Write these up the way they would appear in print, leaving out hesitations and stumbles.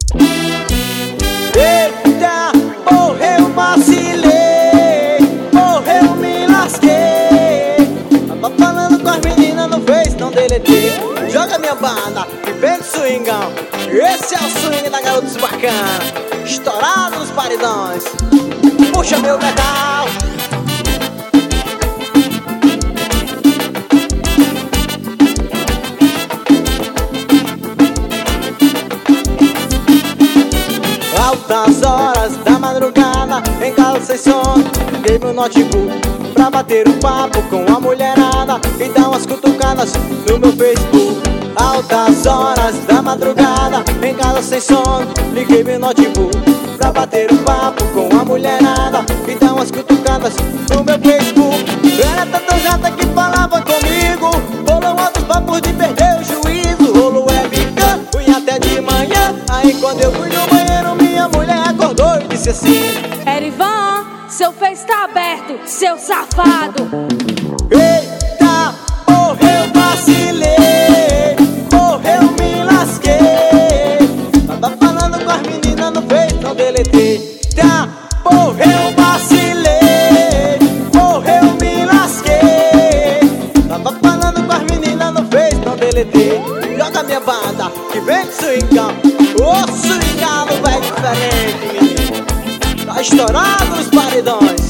Eita, porra, eu vacilei, porra, eu me lasquei. Tava falando com as meninas no Face, não deletei. Joga minha banda e vem de swingão. Esse é o swing da Garotos Bacana, estourado nos paredões. Puxa meu metal. Altas horas da madrugada, em casa sem sono, liguei meu notebook pra bater um papo com a mulherada e dar umas cutucadas no meu Facebook. Altas horas da madrugada, em casa sem sono, liguei meu notebook pra bater um papo com a mulherada e dar umas cutucadas no meu Facebook. Era tanta jata que falava comigo, rolou altos papos de perder o juízo. Rolou webcam, fui até de manhã, aí quando eu fui no banheiro minha mulher acordou e disse assim: Erivan, seu Face tá aberto, seu safado. Eita, porra, eu vacilei, porra, eu me lasquei. Tava falando com as meninas no Face, não deletei. Eita, porra, eu vacilei, porra, eu me lasquei. Tava falando com as meninas no Face, não deletei. Joga minha banda, que vem de swingão. Ô swingado, vai diferente, menino. Tá estourado nos paredões.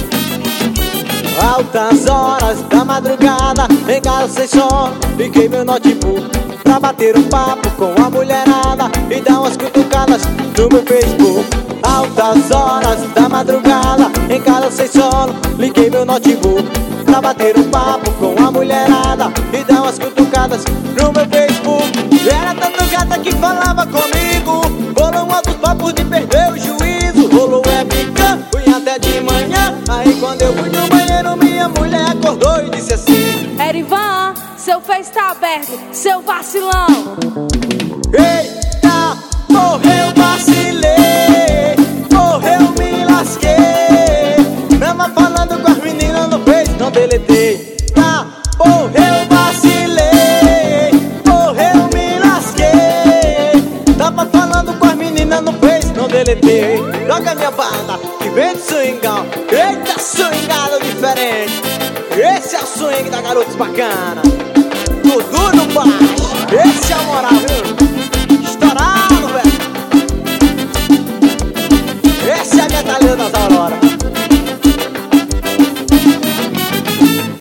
Altas horas da madrugada, em casa sem sono, liguei meu notebook pra bater um papo com a mulherada e dar umas cutucadas no meu Facebook. Altas horas da madrugada, em casa sem sono, liguei meu notebook pra bater um papo com a mulherada e dar umas cutucadas no meu Facebook. Era tanta gata que falava comigo, rolou altos papos de perder o juízo. Rolou webcam, fui até de manhã, aí quando eu fui no banheiro minha mulher acordou e disse assim: Erivan, seu Face tá aberto, seu vacilão. Eita, porra, eu vacilei, porra, eu me lasquei. Tava falando com as meninas no Face, não deletei. Tá, porra, eu vacilei, porra, eu me lasquei. Tava falando com as meninas no Face, não deletei. Joga minha banda, que vem de swingão. Eita, swingado diferente. Esse é o swing da Garotos Bacana. Tudo no baixo, esse é a moral.